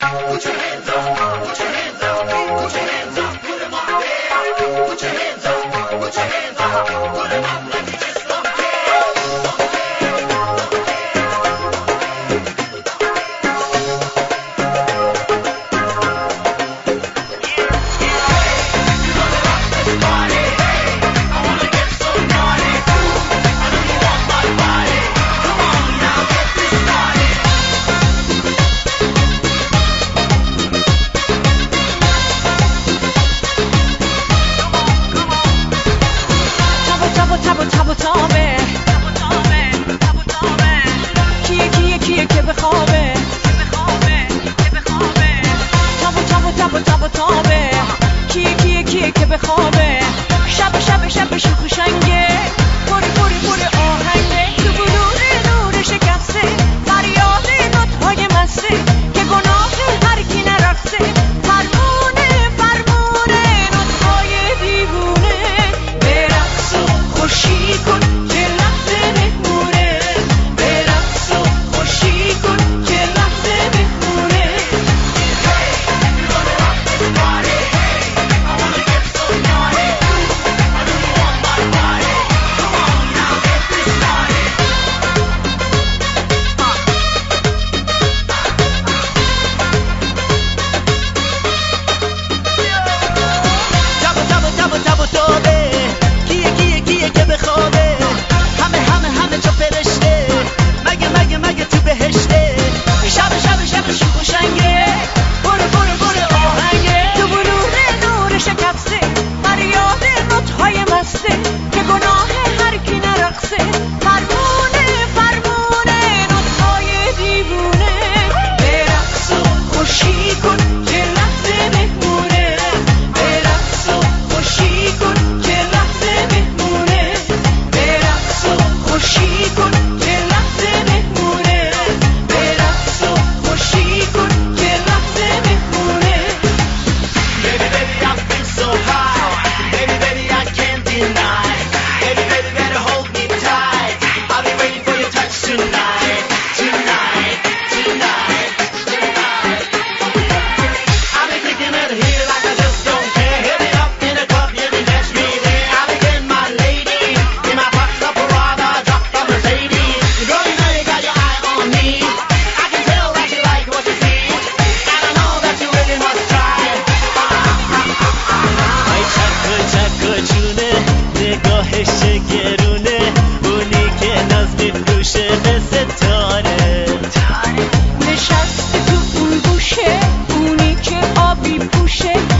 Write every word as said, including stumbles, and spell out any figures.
Put your hands up, put your hands up, put your hands up, put 'em up there. Put your hands up, put your hands up, put 'em up like you just don't care. Don't care, don't تابو تابو تابه کیه کیه کیه که بخوابه تابو تابو تابو تابو تابه کیه کیه کیه که بخوابه شب شب شب شوخ و شنگه پوری پوری پوری آهنگه تو بلور نور شکسته فریاد نوت‌های مسته که گناه هر کی نرقصه فرمونه فرمونه نوت‌های دیوونه برقص و خوشی کن که لحظه بهمونه برقص و خوشی کن که لحظه بهمونه نشسته تو اون گوشه اونی که آبی پوشه